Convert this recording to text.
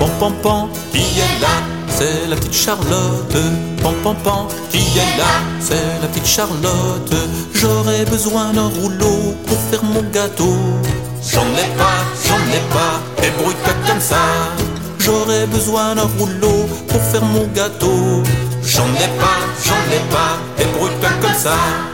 Pan pan pan, qui est là? C'est la petite Charlotte. Pan pan pan, qui est là? C'est la petite Charlotte. J'aurais besoin d'un rouleau pour faire mon gâteau. J'en ai pas, débrouille-toi comme ça. J'aurais besoin d'un rouleau pour faire mon gâteau. J'en ai pas, débrouille-toi comme ça.